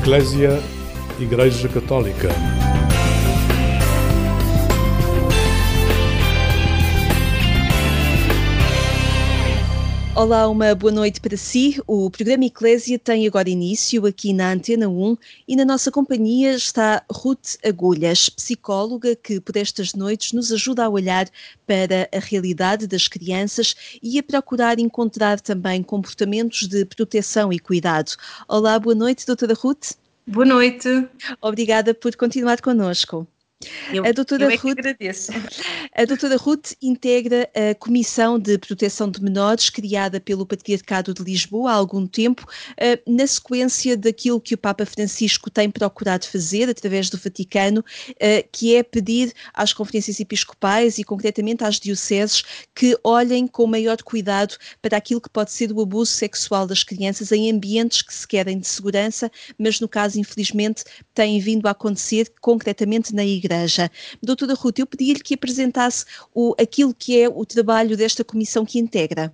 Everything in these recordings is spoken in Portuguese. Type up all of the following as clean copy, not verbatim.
Eclésia, Igreja Católica. Olá, uma boa noite para si. O programa Eclésia tem agora início aqui na Antena 1 e na nossa companhia está Ruth Agulhas, psicóloga que por estas noites nos ajuda a olhar para a realidade das crianças e a procurar encontrar também comportamentos de proteção e cuidado. Olá, boa noite, doutora Ruth. Boa noite. Obrigada por continuar connosco. Eu é que agradeço. A doutora Ruth integra a Comissão de Proteção de Menores, criada pelo Patriarcado de Lisboa há algum tempo, na sequência daquilo que o Papa Francisco tem procurado fazer através do Vaticano, que é pedir às conferências episcopais e concretamente às dioceses que olhem com maior cuidado para aquilo que pode ser o abuso sexual das crianças em ambientes que se querem de segurança, mas no caso, infelizmente, tem vindo a acontecer concretamente na Igreja. Doutora Ruth, eu pedi-lhe que apresentasse aquilo que é o trabalho desta comissão que integra.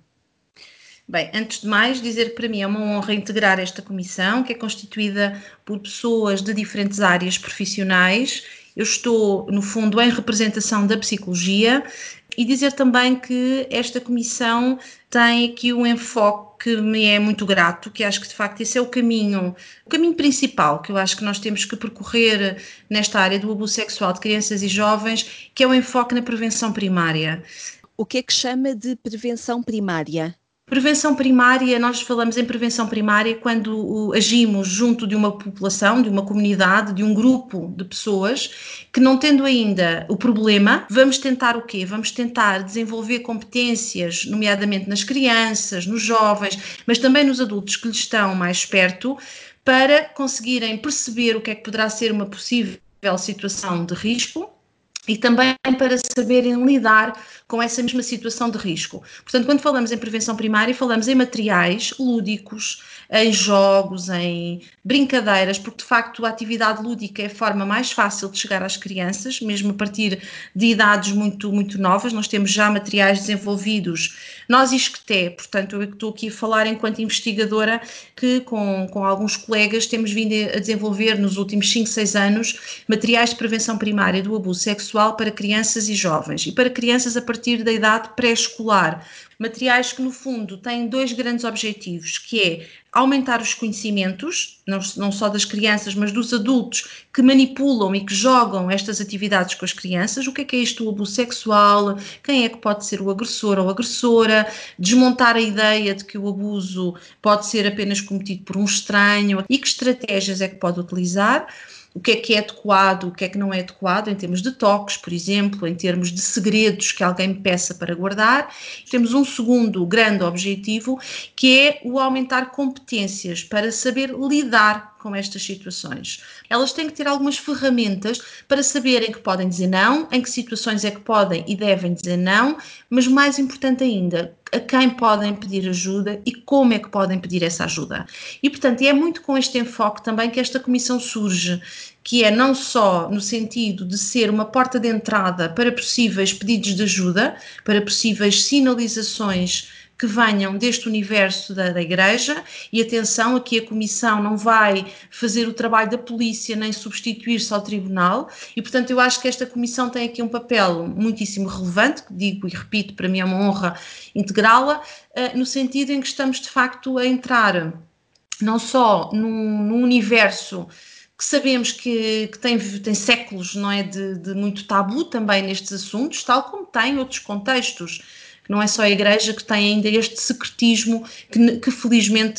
Bem, antes de mais, dizer que para mim é uma honra integrar esta comissão, que é constituída por pessoas de diferentes áreas profissionais. Eu estou, no fundo, em representação da psicologia e dizer também que esta comissão tem aqui um enfoque que me é muito grato, que acho que de facto esse é o caminho principal que eu acho que nós temos que percorrer nesta área do abuso sexual de crianças e jovens, que é o enfoque na prevenção primária. O que é que chama de prevenção primária? Prevenção primária, nós falamos em prevenção primária quando agimos junto de uma população, de uma comunidade, de um grupo de pessoas que, não tendo ainda o problema, vamos tentar o quê? Vamos tentar desenvolver competências, nomeadamente nas crianças, nos jovens, mas também nos adultos que lhes estão mais perto, para conseguirem perceber o que é que poderá ser uma possível situação de risco e também para saberem lidar com essa mesma situação de risco. Portanto, quando falamos em prevenção primária, falamos em materiais lúdicos, em jogos, em brincadeiras, porque de facto a atividade lúdica é a forma mais fácil de chegar às crianças, mesmo a partir de idades muito, muito novas. Nós temos já materiais desenvolvidos, nós ISCTE, portanto eu estou aqui a falar enquanto investigadora, que com alguns colegas temos vindo a desenvolver nos últimos 5, 6 anos materiais de prevenção primária do abuso sexual para crianças e jovens e para crianças a partir da idade pré-escolar. Materiais que, no fundo, têm 2 grandes objetivos, que é aumentar os conhecimentos, não só das crianças, mas dos adultos que manipulam e que jogam estas atividades com as crianças. O que é isto, o abuso sexual? Quem é que pode ser o agressor ou agressora? Desmontar a ideia de que o abuso pode ser apenas cometido por um estranho e que estratégias é que pode utilizar. O que é adequado, o que é que não é adequado, em termos de toques, por exemplo, em termos de segredos que alguém me peça para guardar. Temos um segundo grande objetivo, que é o aumentar competências para saber lidar com estas situações. Elas têm que ter algumas ferramentas para saberem que podem dizer não, em que situações é que podem e devem dizer não, mas mais importante ainda, a quem podem pedir ajuda e como é que podem pedir essa ajuda. E, portanto, é muito com este enfoque também que esta comissão surge, que é não só no sentido de ser uma porta de entrada para possíveis pedidos de ajuda, para possíveis sinalizações que venham deste universo da Igreja, e atenção, aqui a Comissão não vai fazer o trabalho da polícia nem substituir-se ao Tribunal, e portanto eu acho que esta Comissão tem aqui um papel muitíssimo relevante, que digo e repito, para mim é uma honra integrá-la, no sentido em que estamos de facto a entrar não só num universo que sabemos que tem séculos, não é, de muito tabu também nestes assuntos, tal como tem outros contextos, que não é só a Igreja que tem ainda este secretismo que felizmente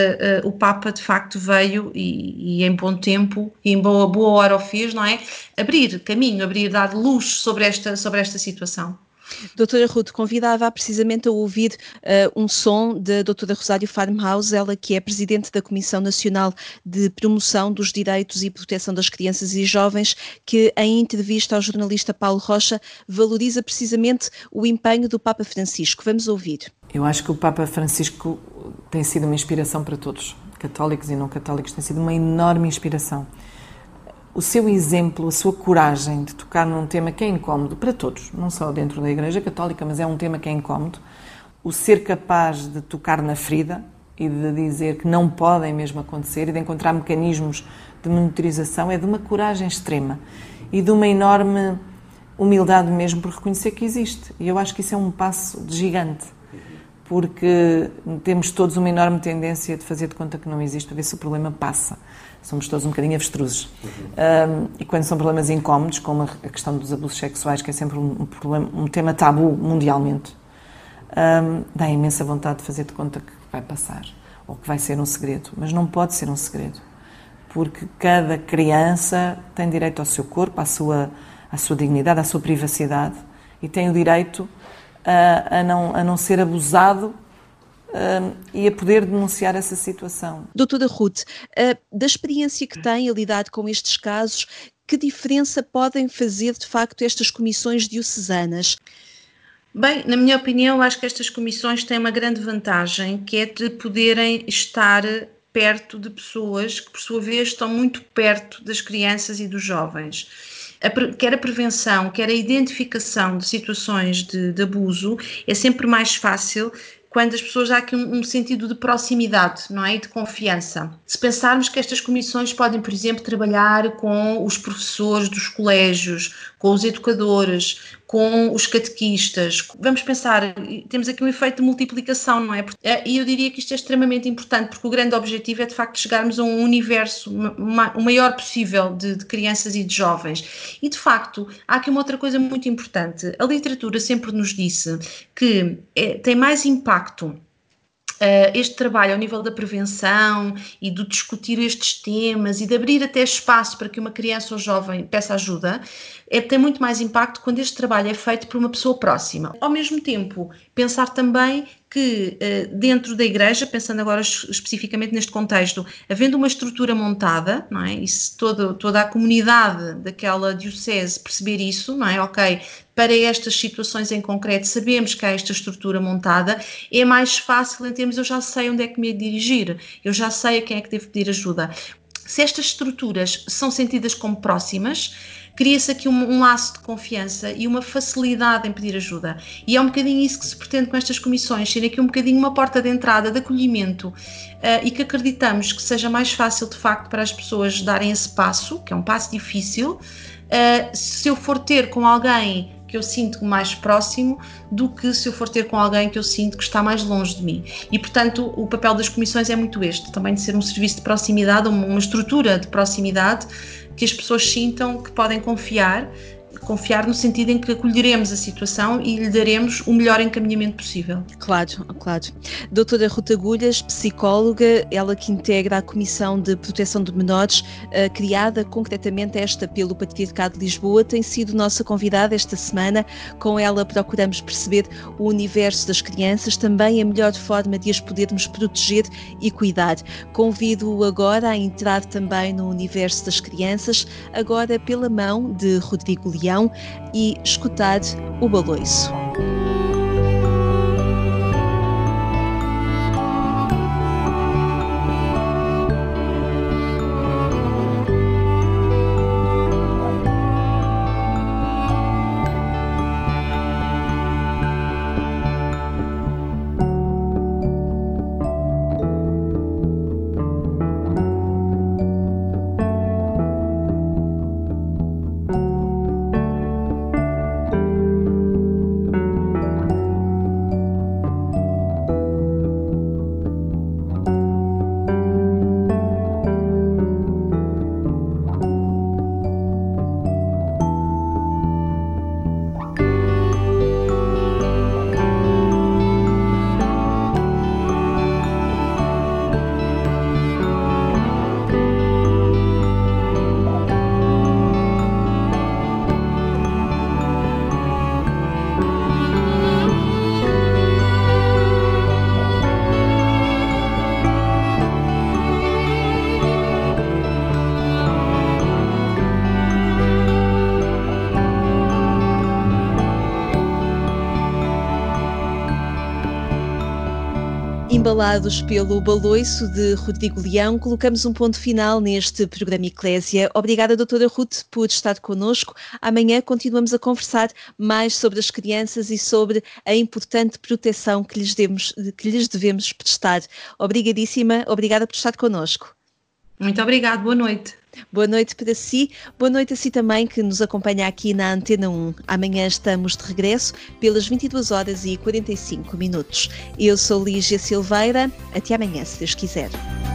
o Papa de facto veio e em bom tempo e em boa hora o fez, não é? Abrir caminho, dar luz sobre esta situação. Doutora Ruth, convidava precisamente a ouvir um som da doutora Rosário Farmhouse, ela que é presidente da Comissão Nacional de Promoção dos Direitos e Proteção das Crianças e Jovens, que em entrevista ao jornalista Paulo Rocha valoriza precisamente o empenho do Papa Francisco. Vamos ouvir. Eu acho que o Papa Francisco tem sido uma inspiração para todos, católicos e não católicos, tem sido uma enorme inspiração. O seu exemplo, a sua coragem de tocar num tema que é incómodo para todos, não só dentro da Igreja Católica, mas é um tema que é incómodo, o ser capaz de tocar na ferida, e de dizer que não podem mesmo acontecer e de encontrar mecanismos de monitorização é de uma coragem extrema e de uma enorme humildade mesmo por reconhecer que existe. E eu acho que isso é um passo de gigante, porque temos todos uma enorme tendência de fazer de conta que não existe para ver se o problema passa. Somos todos um bocadinho avestruzes. E quando são problemas incómodos, como a questão dos abusos sexuais, que é sempre um tema tabu mundialmente, dá imensa vontade de fazer de conta que vai passar, ou que vai ser um segredo. Mas não pode ser um segredo, porque cada criança tem direito ao seu corpo, à sua dignidade, à sua privacidade, e tem o direito a não ser abusado e a poder denunciar essa situação. Doutora Ruth, da experiência que tem a lidar com estes casos, que diferença podem fazer de facto estas comissões diocesanas? Bem, na minha opinião, acho que estas comissões têm uma grande vantagem, que é de poderem estar perto de pessoas que, por sua vez, estão muito perto das crianças e dos jovens. Quer a prevenção, quer a identificação de situações de abuso, é sempre mais fácil quando as pessoas há aqui um sentido de proximidade, não é? E de confiança. Se pensarmos que estas comissões podem, por exemplo, trabalhar com os professores dos colégios, com os educadores, com os catequistas, vamos pensar, temos aqui um efeito de multiplicação, não é? E eu diria que isto é extremamente importante, porque o grande objetivo é de facto chegarmos a um universo o maior possível de crianças e de jovens. E de facto, há aqui uma outra coisa muito importante. A literatura sempre nos disse que tem mais impacto este trabalho ao nível da prevenção e de discutir estes temas e de abrir até espaço para que uma criança ou jovem peça ajuda, tem muito mais impacto quando este trabalho é feito por uma pessoa próxima. Ao mesmo tempo, pensar também que dentro da Igreja, pensando agora especificamente neste contexto, havendo uma estrutura montada, não é? E se toda a comunidade daquela diocese perceber isso, não é? Ok, para estas situações em concreto sabemos que há esta estrutura montada, é mais fácil em termos, eu já sei onde é que me dirigir, eu já sei a quem é que devo pedir ajuda. Se estas estruturas são sentidas como próximas, cria-se aqui um laço de confiança e uma facilidade em pedir ajuda. E é um bocadinho isso que se pretende com estas comissões, ser aqui um bocadinho uma porta de entrada, de acolhimento, e que acreditamos que seja mais fácil, de facto, para as pessoas darem esse passo, que é um passo difícil, se eu for ter com alguém que eu sinto mais próximo do que se eu for ter com alguém que eu sinto que está mais longe de mim. E, portanto, o papel das comissões é muito este, também de ser um serviço de proximidade, uma estrutura de proximidade que as pessoas sintam que podem confiar no sentido em que acolheremos a situação e lhe daremos o melhor encaminhamento possível. Claro, claro. Doutora Ruth Agulhas, psicóloga, ela que integra a Comissão de Proteção de Menores, criada concretamente esta pelo Patriarcado de Lisboa, tem sido nossa convidada esta semana. Com ela procuramos perceber o universo das crianças, também a melhor forma de as podermos proteger e cuidar. Convido-o agora a entrar também no universo das crianças, agora pela mão de Rodrigo Leão, e escutar o Baloiço. Embalados pelo baloiço de Rodrigo Leão, colocamos um ponto final neste programa Eclésia. Obrigada, doutora Ruth, por estar connosco. Amanhã continuamos a conversar mais sobre as crianças e sobre a importante proteção que lhes devemos prestar. Obrigadíssima, obrigada por estar connosco. Muito obrigada, boa noite. Boa noite para si, boa noite a si também que nos acompanha aqui na Antena 1. Amanhã estamos de regresso pelas 22h45. Eu sou Lígia Silveira, até amanhã, se Deus quiser.